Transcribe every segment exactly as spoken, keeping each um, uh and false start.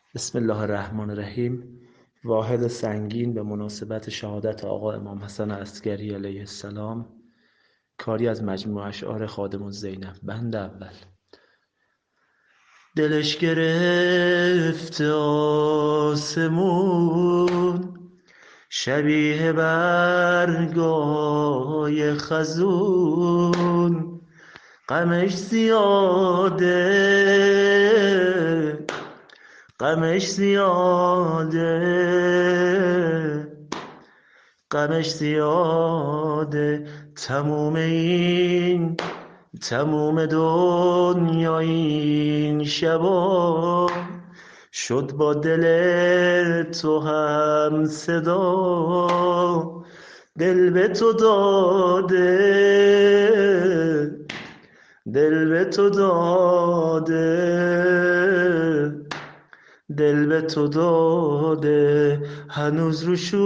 بسم الله الرحمن الرحیم. واحد سنگین به مناسبت شهادت آقا امام حسن عسکری علیه السلام، کاری از مجموع اشعار خادم الزینب. بند اول. دلش گرفت آسمون شبیه برگای خزون، غمش زیاده غمش زیاده غمش زیاده تموم این تموم دنیا این شبا شد با دل تو هم صدا. دل به تو داده دل به تو داده دل به تو داده هنوز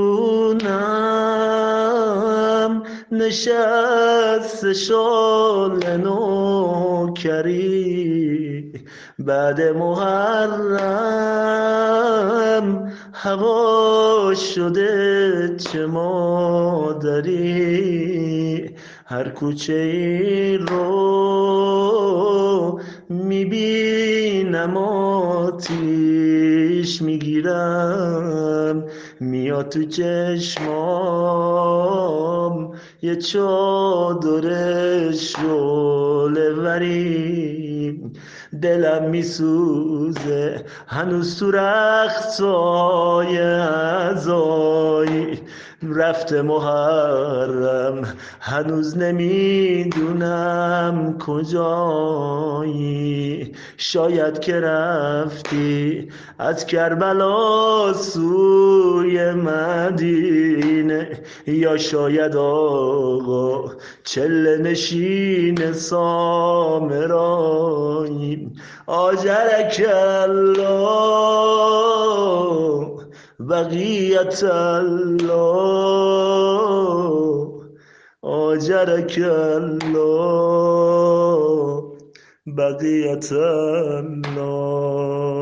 روشونم نشست شال نوکری. بعد محرم هوا شده چه مادری. هر کوچه ای رو میبینم آتیش میگیرم، میاد تو چشمام یه چادر شعله وری. دلم میسوزه هنوز تو رختای عزایی. رفته محرم هنوز نمیدونم کجایی. شاید که رفتی از کربلا سوی مدینه، یا شاید آقا چله نشین سامرایی. آجرک الله بقیت الله آجرک الله بقیت الله.